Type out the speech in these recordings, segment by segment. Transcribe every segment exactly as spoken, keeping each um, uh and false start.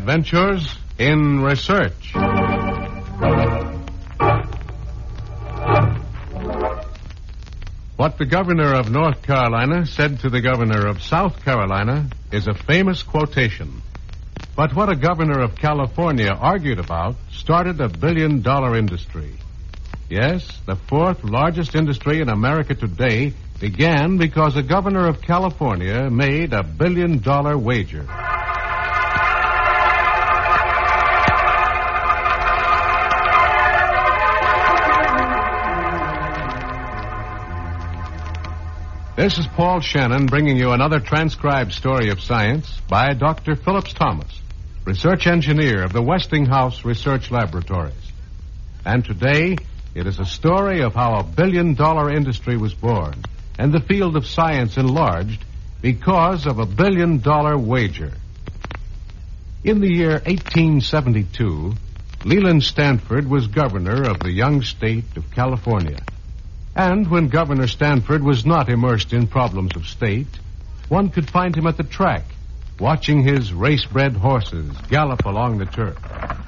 Adventures in Research. What the governor of North Carolina said to the governor of South Carolina is a famous quotation. But what a governor of California argued about started a billion-dollar industry. Yes, the fourth largest industry in America today began because a governor of California made a billion-dollar wager. This is Paul Shannon bringing you another transcribed story of science by Doctor Phillips Thomas, research engineer of the Westinghouse Research Laboratories. And today, it is a story of how a billion-dollar industry was born and the field of science enlarged because of a billion-dollar wager. In the year eighteen seventy-two, Leland Stanford was governor of the young state of California. And when Governor Stanford was not immersed in problems of state, one could find him at the track, watching his race-bred horses gallop along the turf.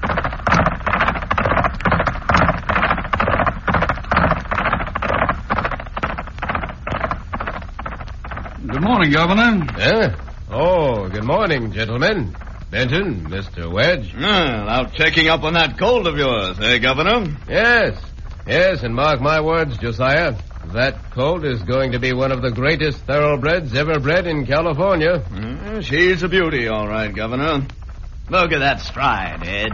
Good morning, Governor. Eh? Oh, good morning, gentlemen. Benton, Mister Wedge. Well, out checking up on that colt of yours, eh, Governor? Yes. Yes, and mark my words, Josiah. That colt is going to be one of the greatest thoroughbreds ever bred in California. Mm, she's a beauty, all right, Governor. Look at that stride, Ed.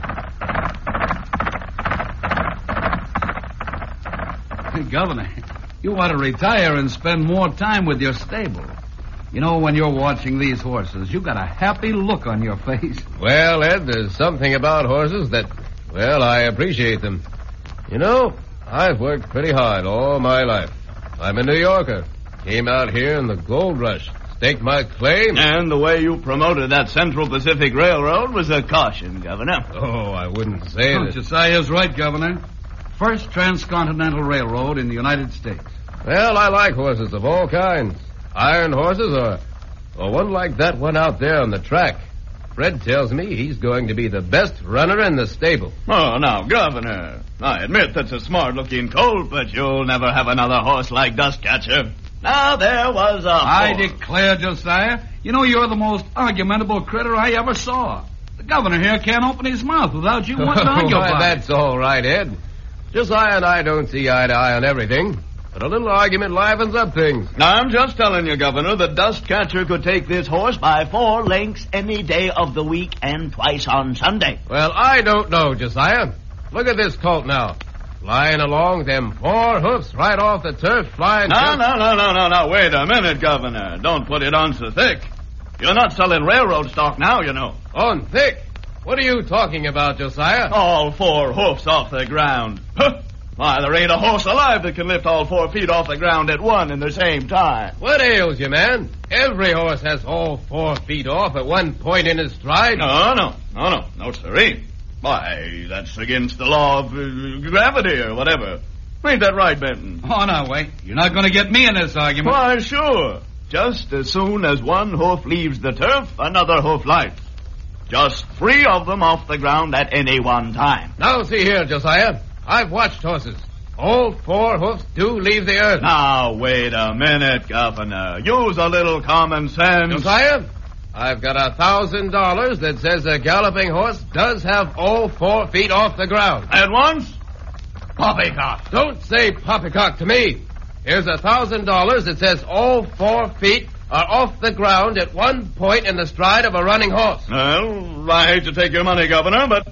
Hey, Governor, you ought to retire and spend more time with your stable. You know, when you're watching these horses, you got a happy look on your face. Well, Ed, there's something about horses that, well, I appreciate them. You know, I've worked pretty hard all my life. I'm a New Yorker. Came out here in the gold rush. Staked my claim. And the way you promoted that Central Pacific Railroad was a caution, Governor. Oh, I wouldn't say Oh, that. Josiah's right, Governor. First transcontinental railroad in the United States. Well, I like horses of all kinds. Iron horses or, or one like that one out there on the track. Fred tells me he's going to be the best runner in the stable. Oh, now, Governor, I admit that's a smart-looking colt, but you'll never have another horse like Dustcatcher. Now, there was a... I horse. declare, Josiah, you know, you're the most argumentable critter I ever saw. The governor here can't open his mouth without you wanting to argue Why, about it. that's all right, Ed. Josiah and I don't see eye to eye on everything, but a little argument livens up things. I'm just telling you, Governor, that Dustcatcher could take this horse by four lengths any day of the week and twice on Sunday. Well, I don't know, Josiah. Look at this colt now. Flying along, them four hoofs right off the turf, flying... No, just... no, no, no, no, no, wait a minute, Governor. Don't put it on so thick. You're not selling railroad stock now, you know. On thick? What are you talking about, Josiah? All four hoofs off the ground. Huh. Why, there ain't a horse alive that can lift all four feet off the ground at one and the same time. What ails you, man? Every horse has all four feet off at one point in his stride. No, no, no, no, no, sirree. Why, that's against the law of uh, gravity or whatever. Ain't that right, Benton? Oh, no, wait. You're not going to get me in this argument. Why, sure. Just as soon as one hoof leaves the turf, another hoof lights. Just three of them off the ground at any one time. Now, see here, Josiah. I've watched horses. All four hoofs do leave the earth. Now, wait a minute, Governor. Use a little common sense. Josiah, I've got a thousand dollars that says a galloping horse does have all four feet off the ground. At once? Poppycock. Don't say poppycock to me. Here's a thousand dollars that says all four feet are off the ground at one point in the stride of a running horse. Well, I hate to take your money, Governor, but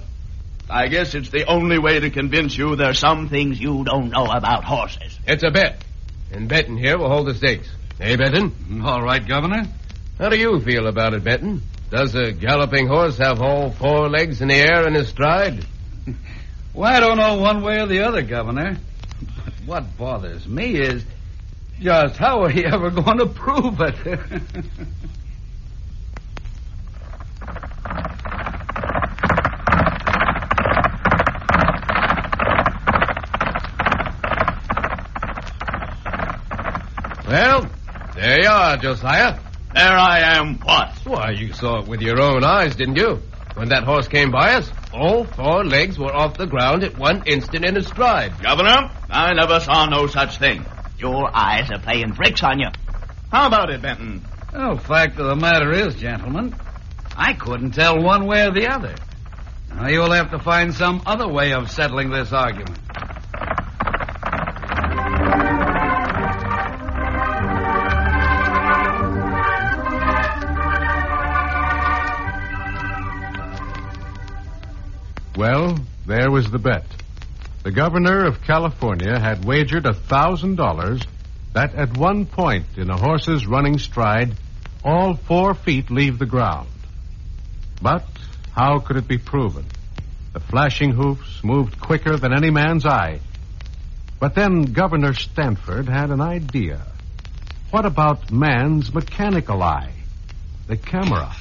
I guess it's the only way to convince you there's some things you don't know about horses. It's a bet. And Benton here will hold the stakes. Hey, Benton? All right, Governor. How do you feel about it, Benton? Does a galloping horse have all four legs in the air in his stride? Well, I don't know one way or the other, Governor. But what bothers me is just how are you ever going to prove it? Well, there you are, Josiah. There I am, what? Why, you saw it with your own eyes, didn't you? When that horse came by us, all four legs were off the ground at one instant in a stride. Governor, I never saw no such thing. Your eyes are playing tricks on you. How about it, Benton? Well, fact of the matter is, gentlemen, I couldn't tell one way or the other. Now, you'll have to find some other way of settling this argument. Well, there was the bet. The governor of California had wagered a thousand dollars that at one point in a horse's running stride, all four feet leave the ground. But how could it be proven? The flashing hoofs moved quicker than any man's eye. But then Governor Stanford had an idea. What about man's mechanical eye? The camera.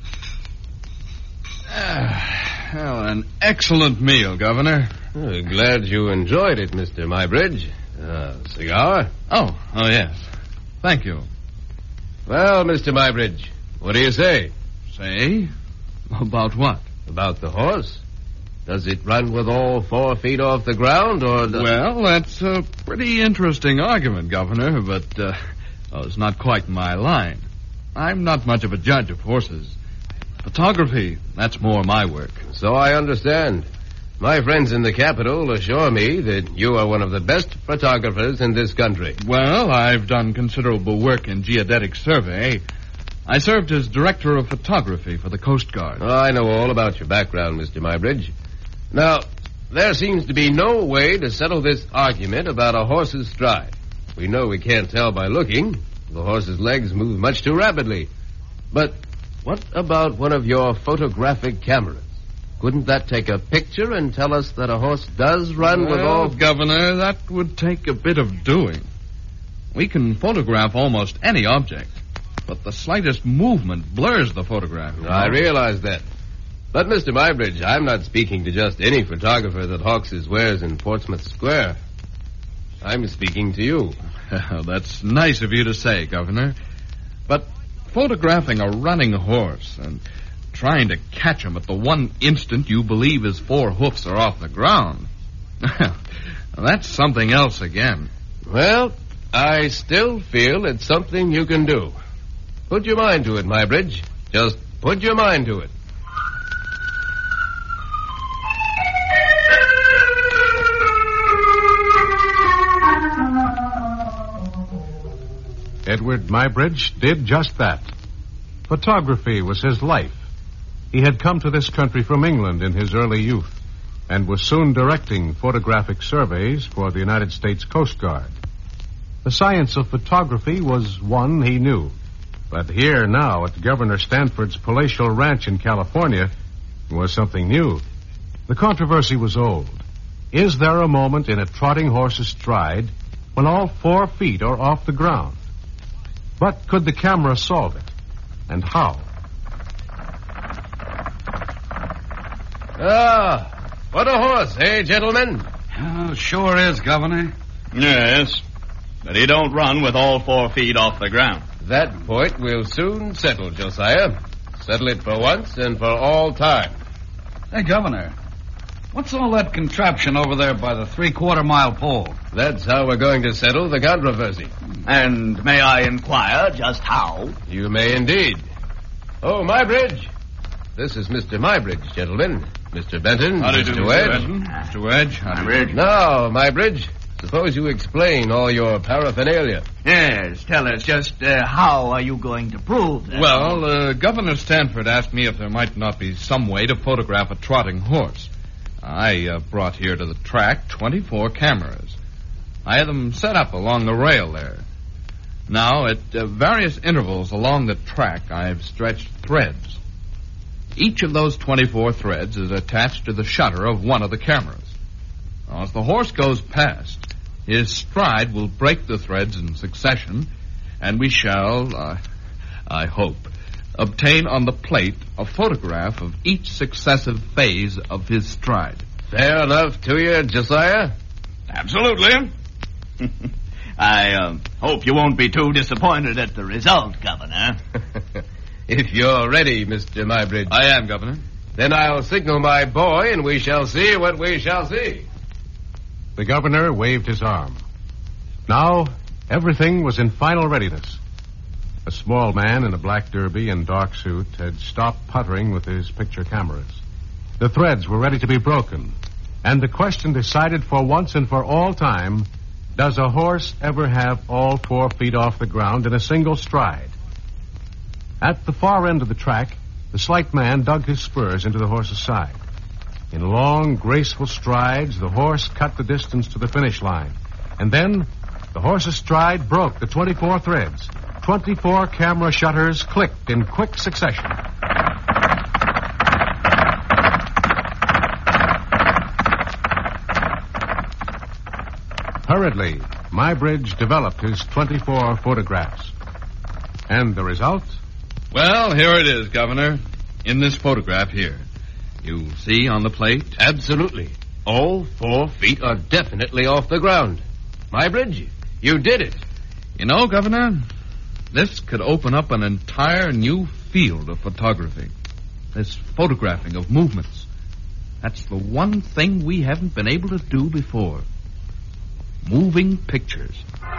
Well, an excellent meal, Governor. Oh, glad you enjoyed it, Mister Mybridge. Uh, cigar? Oh, oh, yes. Thank you. Well, Mister Mybridge, what do you say? Say? About what? About the horse. Does it run with all four feet off the ground, or... Does... Well, that's a pretty interesting argument, Governor, but uh, oh, it's not quite my line. I'm not much of a judge of horses. Photography, that's more my work. So I understand. My friends in the capital assure me that you are one of the best photographers in this country. Well, I've done considerable work in geodetic survey. I served as director of photography for the Coast Guard. Oh, I know all about your background, Mister Mybridge. Now, there seems to be no way to settle this argument about a horse's stride. We know we can't tell by looking. The horse's legs move much too rapidly. But what about one of your photographic cameras? Couldn't that take a picture and tell us that a horse does run well, with all... Governor, that would take a bit of doing. We can photograph almost any object, but the slightest movement blurs the photograph. You know? I realize that. But, Mister Mybridge, I'm not speaking to just any photographer that hawks his wares in Portsmouth Square. I'm speaking to you. That's nice of you to say, Governor. But photographing a running horse and trying to catch him at the one instant you believe his four hoofs are off the ground, that's something else again. Well, I still feel it's something you can do. Put your mind to it, Mybridge. Just put your mind to it. Edward Mybridge did just that. Photography was his life. He had come to this country from England in his early youth and was soon directing photographic surveys for the United States Coast Guard. The science of photography was one he knew. But here now at Governor Stanford's palatial ranch in California was something new. The controversy was old. Is there a moment in a trotting horse's stride when all four feet are off the ground? But could the camera solve it? And how? Ah, what a horse, eh, gentlemen? Oh, sure is, Governor. Yes, but he don't run with all four feet off the ground. That point we'll soon settle, Josiah. Settle it for once and for all time. Hey, Governor, what's all that contraption over there by the three-quarter mile pole? That's how we're going to settle the controversy. And may I inquire just how? You may indeed. Oh, Mybridge. This is Mister Mybridge, gentlemen. Mister Benton, How do you Mister do, Wedge. Mister Benton? Mister Wedge. How do you do? Now, Mybridge, suppose you explain all your paraphernalia. Yes, tell us just uh, how are you going to prove that? Well, uh, Governor Stanford asked me if there might not be some way to photograph a trotting horse. I uh, brought here to the track twenty-four cameras. I had them set up along the rail there. Now, at uh, various intervals along the track, I've stretched threads. Each of those twenty-four threads is attached to the shutter of one of the cameras. Now, as the horse goes past, his stride will break the threads in succession, and we shall, uh, I hope, obtain on the plate a photograph of each successive phase of his stride. Fair enough to you, Josiah? Absolutely. I uh, hope you won't be too disappointed at the result, Governor. If you're ready, Mister Mybridge. I am, Governor. Then I'll signal my boy, and we shall see what we shall see. The governor waved his arm. Now, everything was in final readiness. A small man in a black derby and dark suit had stopped puttering with his picture cameras. The threads were ready to be broken, and the question decided for once and for all time, does a horse ever have all four feet off the ground in a single stride? At the far end of the track, the slight man dug his spurs into the horse's side. In long, graceful strides, the horse cut the distance to the finish line. And then, the horse's stride broke the twenty-four threads. twenty-four camera shutters clicked in quick succession. Hurriedly, Muybridge developed his twenty-four photographs. And the result? Well, here it is, Governor. In this photograph here. You see on the plate? Absolutely. All four feet are definitely off the ground. Muybridge, you did it. You know, Governor, this could open up an entire new field of photography. This photographing of movements. That's the one thing we haven't been able to do before. Moving pictures.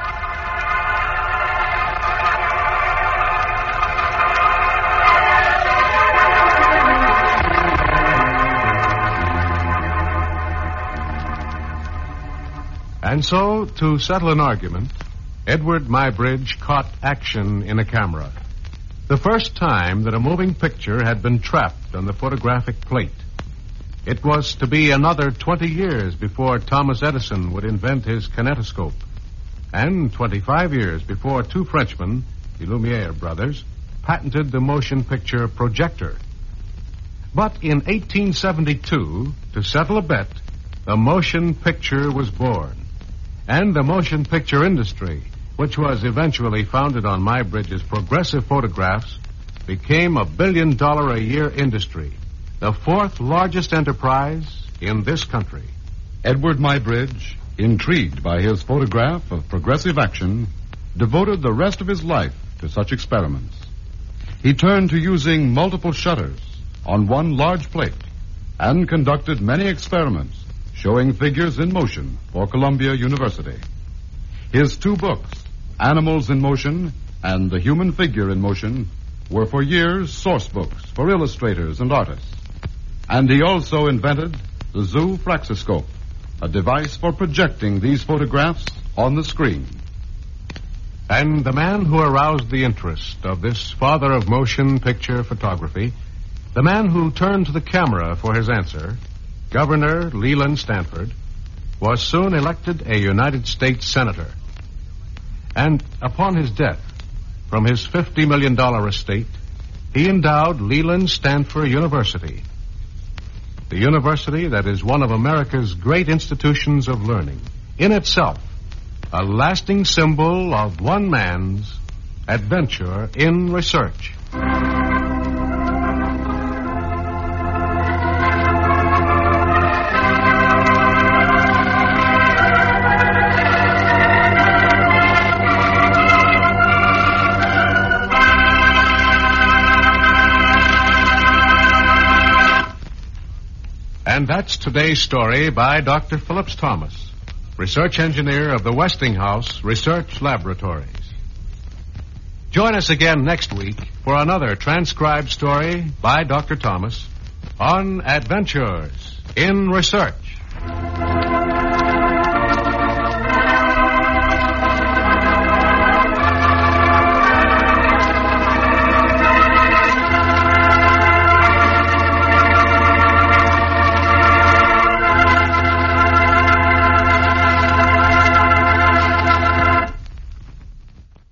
And so, to settle an argument, Edward Muybridge caught action in a camera. The first time that a moving picture had been trapped on the photographic plate. It was to be another twenty years before Thomas Edison would invent his kinetoscope, and twenty-five years before two Frenchmen, the Lumiere brothers, patented the motion picture projector. But in eighteen seventy-two, to settle a bet, the motion picture was born. And the motion picture industry, which was eventually founded on Muybridge's progressive photographs, became a billion dollar a year industry, the fourth largest enterprise in this country. Edward Muybridge, intrigued by his photograph of progressive action, devoted the rest of his life to such experiments. He turned to using multiple shutters on one large plate and conducted many experiments showing figures in motion for Columbia University. His two books, Animals in Motion and The Human Figure in Motion, were for years source books for illustrators and artists. And he also invented the zoofraxiscope, a device for projecting these photographs on the screen. And the man who aroused the interest of this father of motion picture photography, the man who turned to the camera for his answer, Governor Leland Stanford, was soon elected a United States Senator. And upon his death, from his fifty million dollars estate, he endowed Leland Stanford University, the university that is one of America's great institutions of learning, in itself a lasting symbol of one man's adventure in research. And that's today's story by Doctor Phillips Thomas, research engineer of the Westinghouse Research Laboratories. Join us again next week for another transcribed story by Doctor Thomas on Adventures in Research.